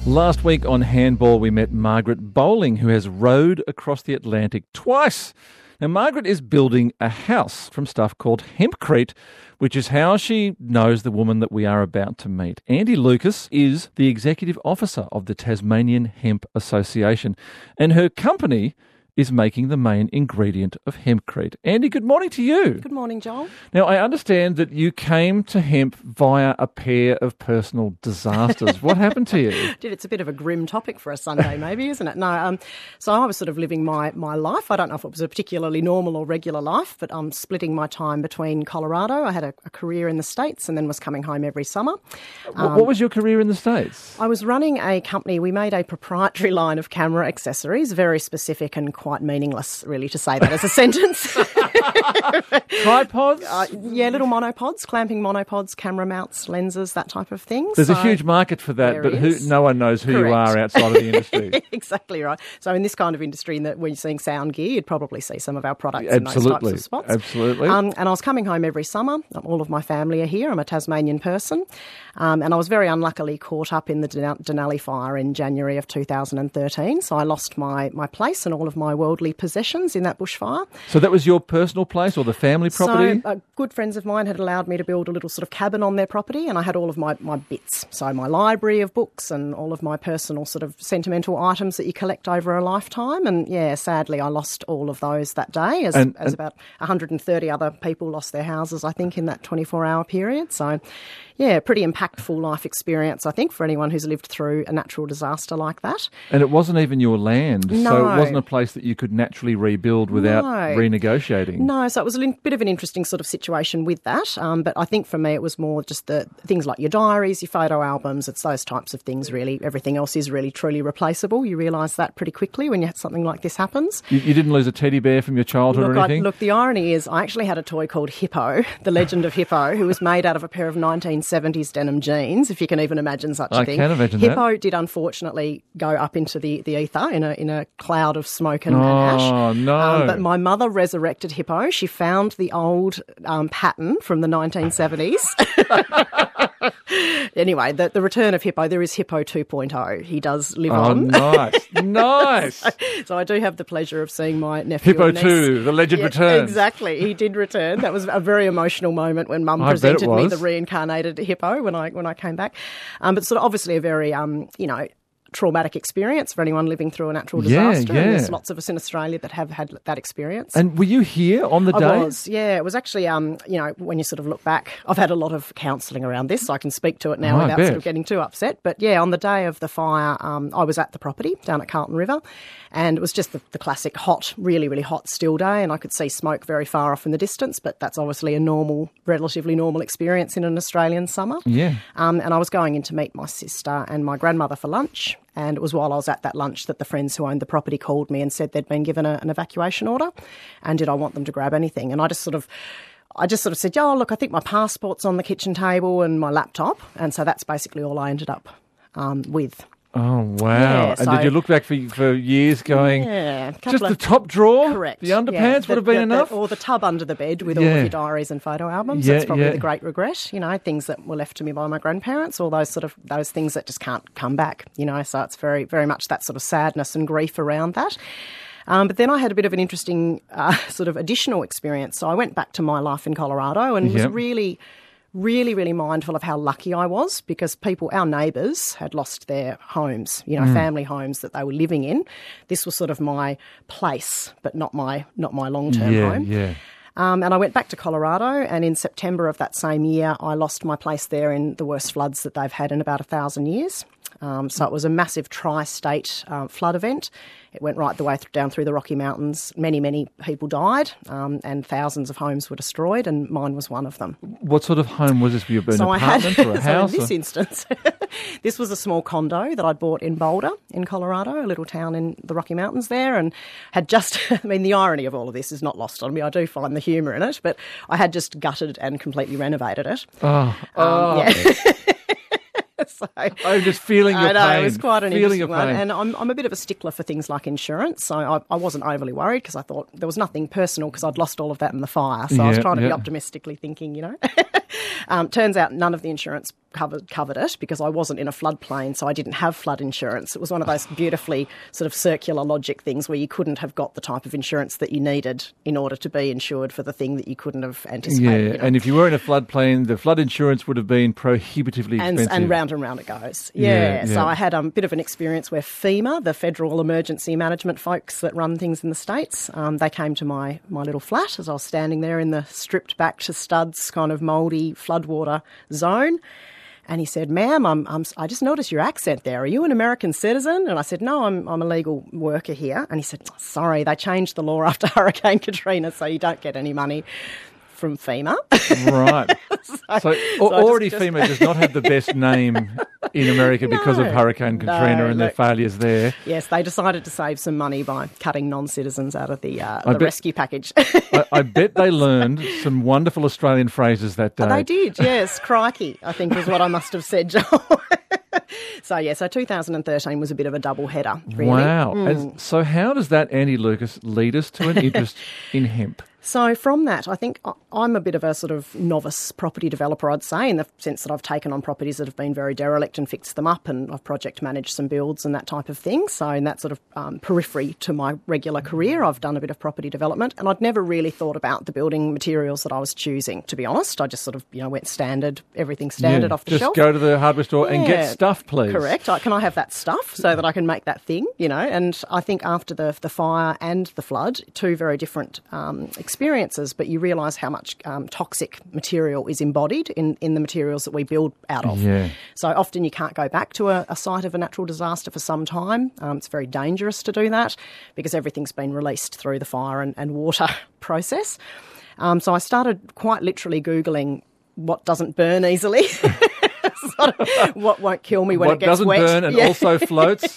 Last week on Handball, we met Margaret Bowling, who has rowed across the Atlantic twice. Now, Margaret is building a house from stuff called hempcrete, which is how she knows the woman that we are about to meet. Andy Lucas is the executive officer of the Tasmanian Hemp Association, and her company is making the main ingredient of hempcrete. Andy, good morning to you. Good morning, Joel. Now, I understand that you came to hemp via a pair of personal disasters. What happened to you? It's a bit of a grim topic for a Sunday, maybe, isn't it? No, so I was sort of living my life. I don't know if it was a particularly normal or regular life, but I'm splitting my time between Colorado. I had a career in the States and then was coming home every summer. What was your career in the States? I was running a company. We made a proprietary line of camera accessories, very specific and quite meaningless, really, to say that as a sentence. Tripods? Yeah, little monopods, clamping monopods, camera mounts, lenses, that type of thing. There's a huge market for that, but no one knows who Correct. you are outside of the industry. Exactly right. So in this kind of industry, when you're seeing sound gear, you'd probably see some of our products in those types of spots. Absolutely. And I was coming home every summer. All of my family are here. I'm a Tasmanian person. And I was very unluckily caught up in the Denali fire in January of 2013. So I lost my place and all of my worldly possessions in that bushfire. So that was your personal place or the family property? So good friends of mine had allowed me to build a little sort of cabin on their property, and I had all of my bits. So my library of books and all of my personal sort of sentimental items that you collect over a lifetime. And yeah, sadly, I lost all of those that day, as about 130 other people lost their houses, I think, in that 24-hour period. So yeah, pretty impactful life experience, I think, for anyone who's lived through a natural disaster like that. And it wasn't even your land, No. so it wasn't a place that you could naturally rebuild without renegotiating. No, so it was a bit of an interesting sort of situation with that. But I think for me it was more just the things like your diaries, your photo albums, it's those types of things really. Everything else is really truly replaceable. You realise that pretty quickly when something like this happens. You didn't lose a teddy bear from your childhood or anything? Look, the irony is I actually had a toy called Hippo, the legend of Hippo, who was made out of a pair of 1970s denim jeans, if you can even imagine such a thing. I can imagine that. Hippo did unfortunately go up into the ether in a cloud of smoke and ash. Oh, no. But my mother resurrected Hippo. She found the old pattern from the 1970s. Anyway, the return of Hippo, there is Hippo 2.0. He does live on. Nice. Nice. So I do have the pleasure of seeing my nephew Hippo and niece. 2, the legend returns. Exactly. He did return. That was a very emotional moment when Mum presented me the reincarnated Hippo when I came back. But sort of obviously a very, traumatic experience for anyone living through a natural disaster. Yeah. And there's lots of us in Australia that have had that experience. And were you here on the day? I was, yeah. It was actually, when you sort of look back, I've had a lot of counselling around this, so I can speak to it now without sort of getting too upset. But yeah, on the day of the fire, I was at the property down at Carlton River, and it was just the classic hot, really, really hot still day, and I could see smoke very far off in the distance, but that's obviously a relatively normal experience in an Australian summer. Yeah. And I was going in to meet my sister and my grandmother for lunch. And it was while I was at that lunch that the friends who owned the property called me and said they'd been given an evacuation order, and did I want them to grab anything? And I just sort of said, oh, look, I think my passport's on the kitchen table and my laptop. And so that's basically all I ended up with. Oh, wow. Yeah, and did you look back for years going, just the top drawer? Correct. The underpants would have been enough? Or the tub under the bed with all of your diaries and photo albums. That's probably the great regret, things that were left to me by my grandparents, all those things that just can't come back, so it's very, very much that sort of sadness and grief around that. But then I had a bit of an interesting sort of additional experience. So I went back to my life in Colorado and was really, really mindful of how lucky I was, because our neighbours had lost their homes, family homes that they were living in. This was sort of my place, but not my long-term home. Yeah. And I went back to Colorado, and in September of that same year, I lost my place there in the worst floods that they've had in about 1,000 years. So it was a massive tri-state flood event. It went right the way down through the Rocky Mountains. Many, many people died, and thousands of homes were destroyed, and mine was one of them. What sort of home was this for you? An apartment or a house? So in this instance, this was a small condo that I'd bought in Boulder, in Colorado, a little town in the Rocky Mountains there, and had just, the irony of all of this is not lost on me. I do find the humour in it, but I had just gutted and completely renovated it. Yeah. So, I'm just feeling your pain. I know, it was quite an interesting one. And I'm a bit of a stickler for things like insurance, so I wasn't overly worried because I thought there was nothing personal because I'd lost all of that in the fire. So I was trying to be optimistically thinking, Turns out none of the insurance covered it because I wasn't in a floodplain, so I didn't have flood insurance. It was one of those beautifully sort of circular logic things where you couldn't have got the type of insurance that you needed in order to be insured for the thing that you couldn't have anticipated. Yeah, and if you were in a floodplain, the flood insurance would have been prohibitively expensive. And round it goes. Yeah. So I had a bit of an experience where FEMA, the Federal Emergency Management folks that run things in the States, they came to my little flat as I was standing there in the stripped back to studs kind of mouldy floodwater zone. And he said, "Ma'am, I just noticed your accent there. Are you an American citizen?" And I said, "No, I'm a legal worker here." And he said, "Sorry, they changed the law after Hurricane Katrina, so you don't get any money from FEMA." Right. So already FEMA does not have the best name in America because of Hurricane Katrina and their failures there. Yes, they decided to save some money by cutting non-citizens out of the rescue package. I bet they learned some wonderful Australian phrases that day. They did, yes. Crikey, I think was what I must have said, Joel. So 2013 was a bit of a double header, really. Wow. And so how does that, Andy Lucas, lead us to an interest in hemp? So from that, I think I'm a bit of a sort of novice property developer, I'd say, in the sense that I've taken on properties that have been very derelict and fixed them up, and I've project managed some builds and that type of thing. So in that sort of periphery to my regular career, I've done a bit of property development, and I'd never really thought about the building materials that I was choosing, to be honest. I just sort of, went standard, everything standard off the shelf. Just go to the hardware store and get stuff, please. Correct. Can I have that stuff so that I can make that thing, And I think after the fire and the flood, two very different experiences, but you realise how much toxic material is embodied in the materials that we build out of. Yeah. So often you can't go back to a site of a natural disaster for some time. It's very dangerous to do that because everything's been released through the fire and water process. So I started quite literally Googling what doesn't burn easily. Sort of what won't kill me when it gets wet. What doesn't burn and also floats.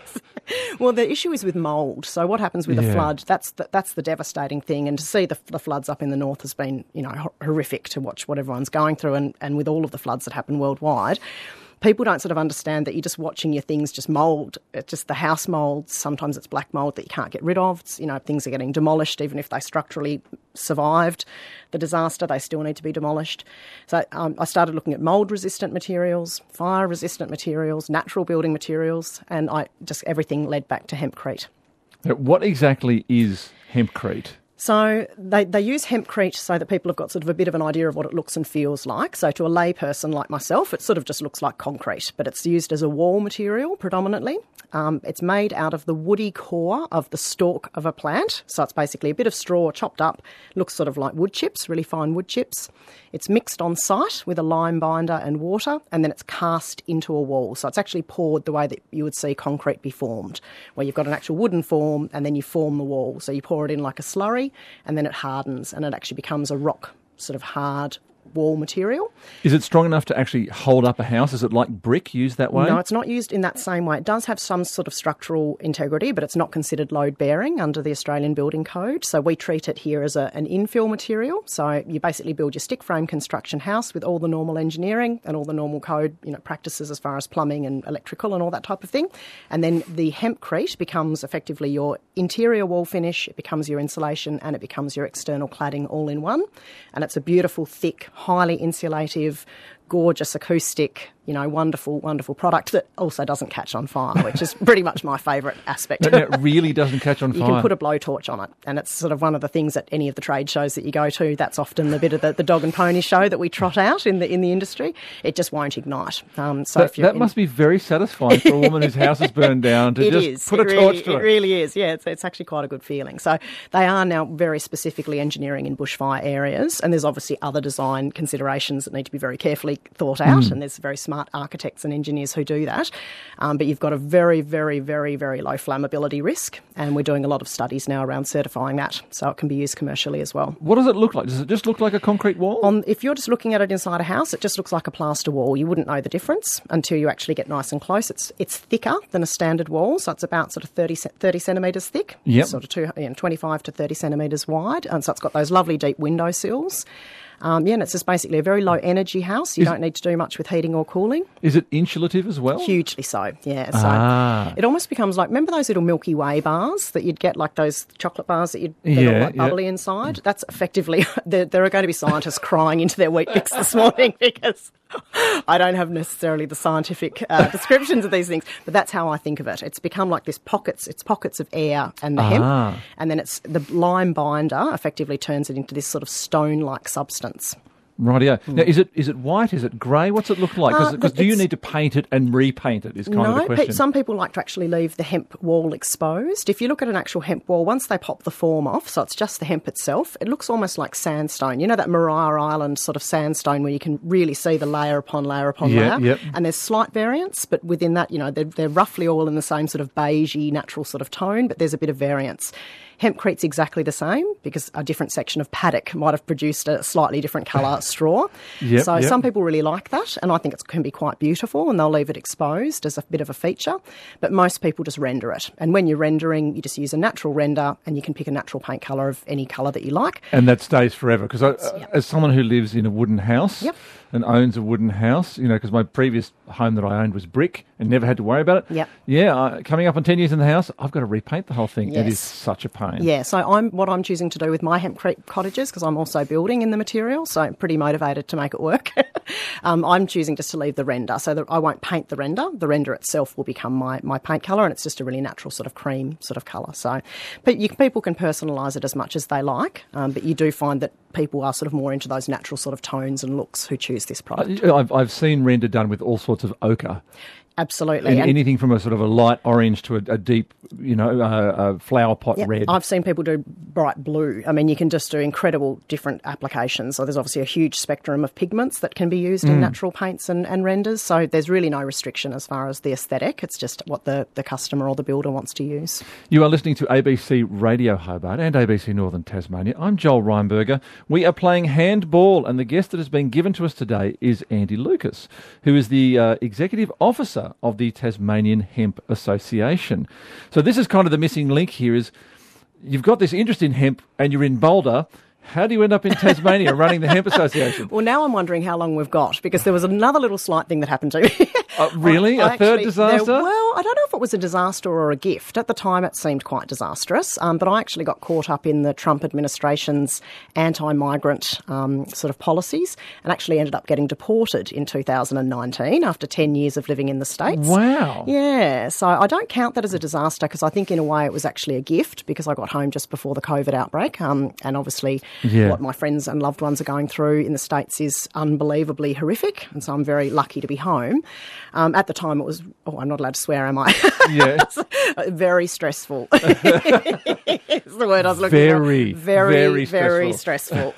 Well, the issue is with mould. So what happens with a flood, that's the devastating thing. And to see the floods up in the north has been, horrific to watch what everyone's going through. And with all of the floods that happen worldwide, people don't sort of understand that you're just watching your things just mould. It's just the house mould. Sometimes it's black mould that you can't get rid of. It's, things are getting demolished. Even if they structurally survived the disaster, they still need to be demolished. So I started looking at mould-resistant materials, fire-resistant materials, natural building materials, and everything led back to hempcrete. Now, what exactly is hempcrete? So they use hempcrete so that people have got sort of a bit of an idea of what it looks and feels like. So to a lay person like myself, it sort of just looks like concrete, but it's used as a wall material predominantly. It's made out of the woody core of the stalk of a plant. So it's basically a bit of straw chopped up, looks sort of like wood chips, really fine wood chips. It's mixed on site with a lime binder and water, and then it's cast into a wall. So it's actually poured the way that you would see concrete be formed, where you've got an actual wooden form and then you form the wall. So you pour it in like a slurry and then it hardens and it actually becomes a rock, sort of hard wall material. Is it strong enough to actually hold up a house? Is it like brick used that way? No, it's not used in that same way. It does have some sort of structural integrity, but it's not considered load-bearing under the Australian Building Code. So we treat it here as an infill material. So you basically build your stick frame construction house with all the normal engineering and all the normal code, practices as far as plumbing and electrical and all that type of thing. And then the hempcrete becomes effectively your interior wall finish, it becomes your insulation, and it becomes your external cladding all in one. And it's a beautiful, thick, highly insulative, gorgeous acoustic, wonderful, wonderful product that also doesn't catch on fire, which is pretty much my favourite aspect. It really doesn't catch on fire. You can put a blowtorch on it, and it's sort of one of the things at any of the trade shows that you go to. That's often the bit of the dog and pony show that we trot out in the industry. It just won't ignite. That must be very satisfying for a woman whose house is burned down to put a torch to it. It really is, yeah. It's actually quite a good feeling. So they are now very specifically engineering in bushfire areas, and there's obviously other design considerations that need to be very carefully thought out, and there's very smart architects and engineers who do that. But you've got a very, very, very, very low flammability risk, and we're doing a lot of studies now around certifying that, so it can be used commercially as well. What does it look like? Does it just look like a concrete wall? If you're just looking at it inside a house, it just looks like a plaster wall. You wouldn't know the difference until you actually get nice and close. It's thicker than a standard wall, so it's about sort of 30 centimetres thick, sort of 25 to 30 centimetres wide, and so it's got those lovely deep window sills. And it's just basically a very low energy house. You don't need to do much with heating or cooling. Is it insulative as well? Hugely so, yeah. So it almost becomes like, remember those little Milky Way bars that you'd get, like those chocolate bars that they're all like bubbly inside? That's effectively, there are going to be scientists crying into their Weet-Bix this morning because I don't have necessarily the scientific descriptions of these things, but that's how I think of it. It's become like this pockets of air and the hemp, and then it's the lime binder effectively turns it into this sort of stone-like substance. Rightio. Now, is it white? Is it grey? What's it look like? Because do you need to paint it and repaint it is kind of the question. Some people like to actually leave the hemp wall exposed. If you look at an actual hemp wall, once they pop the form off, so it's just the hemp itself, it looks almost like sandstone. You know that Maria Island sort of sandstone where you can really see the layer upon layer upon layer? Yep. And there's slight variance, but within that, they're roughly all in the same sort of beigey natural sort of tone, but there's a bit of variance. Hempcrete's exactly the same because a different section of paddock might have produced a slightly different colour straw. Some people really like that, and I think it can be quite beautiful, and they'll leave it exposed as a bit of a feature. But most people just render it. And when you're rendering, you just use a natural render, and you can pick a natural paint colour of any colour that you like. And that stays forever. Because as someone who lives in a wooden house and owns a wooden house, because my previous home that I owned was brick and never had to worry about it. Coming up on 10 years in the house, I've got to repaint the whole thing. Yes. It is such a pain. Yeah, so what I'm choosing to do with my Hempcrete cottages, because I'm also building in the material, so I'm pretty motivated to make it work. I'm choosing just to leave the render, so that I won't paint the render. The render itself will become my paint colour, and it's just a really natural sort of cream sort of colour. So, but people can personalise it as much as they like, but you do find that people are sort of more into those natural sort of tones and looks who choose this product. I've seen render done with all sorts of ochre. Absolutely. And anything from a sort of a light orange to a deep, a flower pot red. I've seen people do bright blue. I mean, you can just do incredible different applications. So there's obviously a huge spectrum of pigments that can be used in natural paints and renders. So there's really no restriction as far as the aesthetic. It's just what the customer or the builder wants to use. You are listening to ABC Radio Hobart and ABC Northern Tasmania. I'm Joel Reinberger. We are playing handball, and the guest that has been given to us today is Andy Lucas, who is the Executive Officer of the Tasmanian Hemp Association. So this is kind of the missing link here is you've got this interest in hemp and you're in Boulder. How do you end up in Tasmania running the Hemp Association? Well, now I'm wondering how long we've got, because there was another little slight thing that happened to me. Really? A third disaster? I don't know if it was a disaster or a gift. At the time, it seemed quite disastrous, but I actually got caught up in the Trump administration's anti-migrant sort of policies and actually ended up getting deported in 2019 after 10 years of living in the States. Wow. Yeah, so I don't count that as a disaster because I think in a way it was actually a gift because I got home just before the COVID outbreak, and obviously what my friends and loved ones are going through in the States is unbelievably horrific, and so I'm very lucky to be home. At the time it was, I'm not allowed to swear, am I? Yeah. Very stressful. It's the word I was looking for. Very stressful.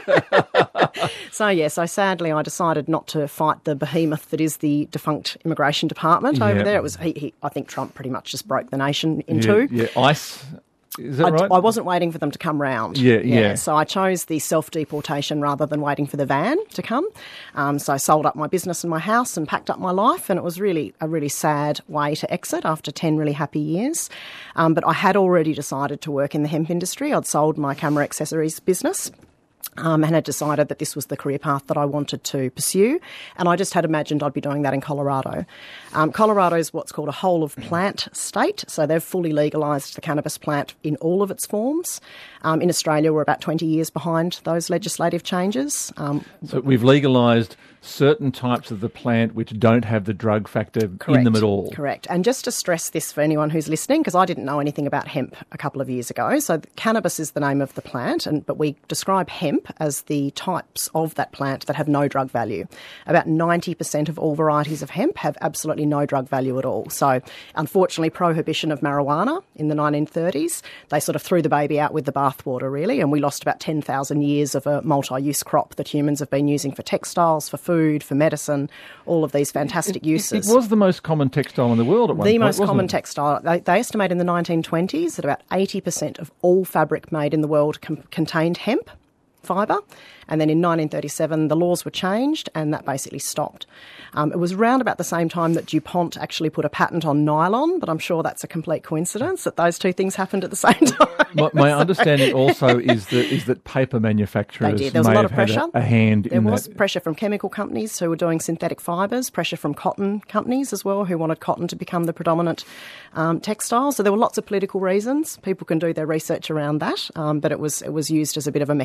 So sadly I decided not to fight the behemoth that is the defunct Immigration Department over there. It was, I think Trump pretty much just broke the nation in two. Yeah, ICE. Is that right? I wasn't waiting for them to come round. Yeah. So I chose the self-deportation rather than waiting for the van to come. So I sold up my business and my house and packed up my life, and it was really a really sad way to exit after 10 really happy years. But I had already decided to work in the hemp industry. I'd sold my camera accessories business. And had decided that this was the career path that I wanted to pursue. And I just had imagined I'd be doing that in Colorado. Colorado is what's called a whole-of-plant state, so they've fully legalised the cannabis plant in all of its forms. In Australia, we're about 20 years behind those legislative changes. So we've legalised certain types of the plant which don't have the drug factor in them at all. Correct. And just to stress this for anyone who's listening, because I didn't know anything about hemp a couple of years ago. So cannabis is the name of the plant, but we describe hemp as the types of that plant that have no drug value. About 90% of all varieties of hemp have absolutely no drug value at all. So unfortunately, prohibition of marijuana in the 1930s, they sort of threw the baby out with the bathwater, really, and we lost about 10,000 years of a multi-use crop that humans have been using for textiles, for food, for medicine, all of these fantastic uses. It was the most common textile in the world at one point, The most common it? Textile. They estimate in the 1920s that about 80% of all fabric made in the world contained hemp fibre. And then in 1937, the laws were changed and that basically stopped. It was around about the same time that DuPont actually put a patent on nylon, but I'm sure that's a complete coincidence that those two things happened at the same time. My understanding also is that paper manufacturers there was may a lot have of pressure. had a hand there in was that. Pressure from chemical companies who were doing synthetic fibres, pressure from cotton companies as well who wanted cotton to become the predominant textile. So there were lots of political reasons. People can do their research around that, but it was used as a bit of a mechanism, I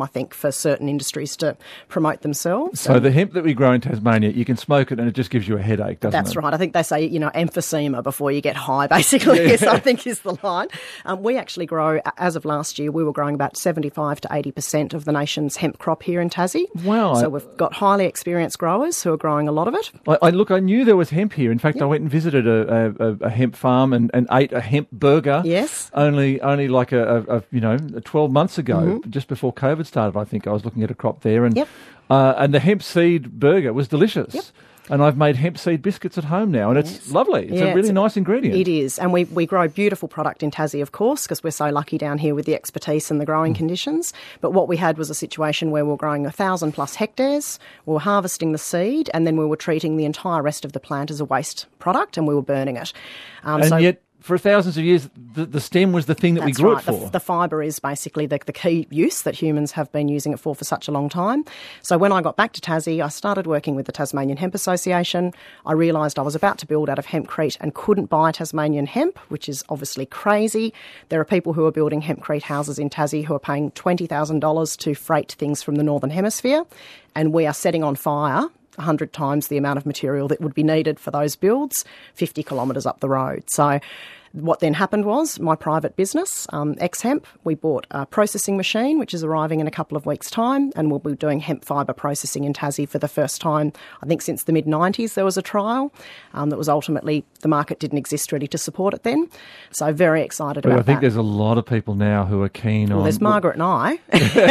think, for certain industries to promote themselves. So the hemp that we grow in Tasmania, you can smoke it and it just gives you a headache, doesn't it? That's right. I think they say, emphysema before you get high, basically, is I think is the line. We actually grow, as of last year, we were growing about 75 to 80% of the nation's hemp crop here in Tassie. Wow. So we've got highly experienced growers who are growing a lot of it. I knew there was hemp here. In fact, I went and visited a hemp farm and ate a hemp burger. Yes. Only like 12 months ago, just before COVID started. I think I was looking at a crop there, and the hemp seed burger was delicious. Yep. And I've made hemp seed biscuits at home now, and it's lovely. It's a really nice ingredient. It is. And we grow beautiful product in Tassie, of course, because we're so lucky down here with the expertise and the growing conditions. But what we had was a situation where we were growing 1,000 plus hectares, we were harvesting the seed, and then we were treating the entire rest of the plant as a waste product, and we were burning it. Yet, for thousands of years, the stem was the thing that we grew it for. The fibre is basically the key use that humans have been using it for such a long time. So when I got back to Tassie, I started working with the Tasmanian Hemp Association. I realised I was about to build out of hempcrete and couldn't buy Tasmanian hemp, which is obviously crazy. There are people who are building hempcrete houses in Tassie who are paying $20,000 to freight things from the Northern Hemisphere, and we are setting on fire 100 times the amount of material that would be needed for those builds 50 kilometres up the road. So what then happened was my private business, X-Hemp, we bought a processing machine, which is arriving in a couple of weeks' time, and we'll be doing hemp fibre processing in Tassie for the first time. I think since the mid-90s there was a trial that was ultimately, the market didn't exist ready to support it then. So very excited about that. I think there's a lot of people now who are keen on... Well, there's Margaret and I.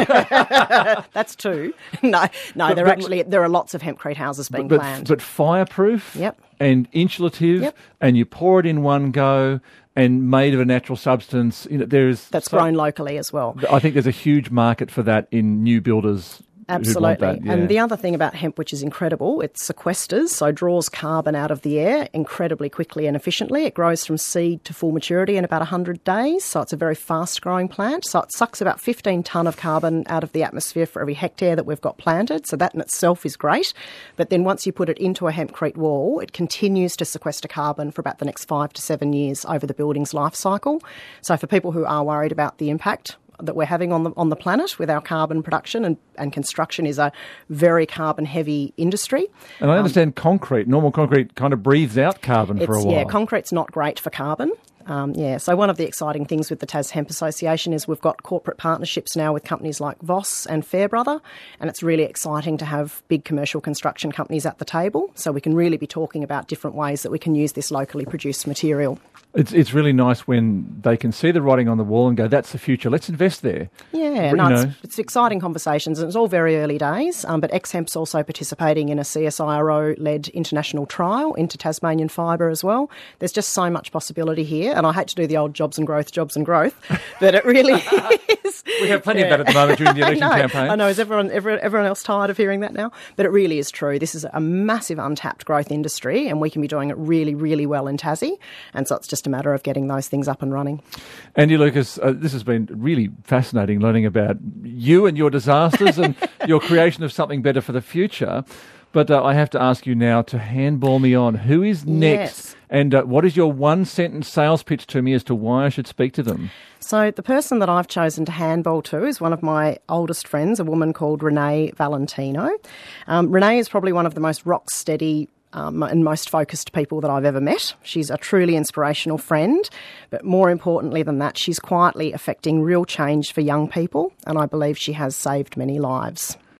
That's two. No, there are lots of hempcrete houses being planned. But fireproof? Yep. And insulative, and you pour it in one go, and made of a natural substance. That's grown locally as well. I think there's a huge market for that in new builders. Absolutely. And the other thing about hemp, which is incredible, it sequesters, so draws carbon out of the air incredibly quickly and efficiently. It grows from seed to full maturity in about 100 days, so it's a very fast-growing plant. So it sucks about 15 tonne of carbon out of the atmosphere for every hectare that we've got planted, so that in itself is great. But then once you put it into a hempcrete wall, it continues to sequester carbon for about the next 5 to 7 years over the building's life cycle. So for people who are worried about the impact that we're having on the planet with our carbon production and construction is a very carbon-heavy industry. And I understand normal concrete kind of breathes out carbon for a while. Yeah, concrete's not great for carbon. So one of the exciting things with the Tas Hemp Association is we've got corporate partnerships now with companies like Voss and Fairbrother, and it's really exciting to have big commercial construction companies at the table, so we can really be talking about different ways that we can use this locally produced material. It's really nice when they can see the writing on the wall and go, that's the future, let's invest there. Yeah, it's exciting conversations, and it's all very early days, but X-Hemp's also participating in a CSIRO-led international trial into Tasmanian fibre as well. There's just so much possibility here, and I hate to do the old jobs and growth, but it really is. We have plenty of that at the moment during the election campaign. I know, is everyone else tired of hearing that now? But it really is true. This is a massive untapped growth industry, and we can be doing it really, really well in Tassie, and so it's just a matter of getting those things up and running. Andy Lucas, this has been really fascinating learning about you and your disasters and your creation of something better for the future. But I have to ask you now to handball me on. Who is next? Yes. And what is your one-sentence sales pitch to me as to why I should speak to them? So the person that I've chosen to handball to is one of my oldest friends, a woman called Renee Valentino. Renee is probably one of the most rock-steady and most focused people that I've ever met. She's a truly inspirational friend, but more importantly than that, she's quietly affecting real change for young people, and I believe she has saved many lives.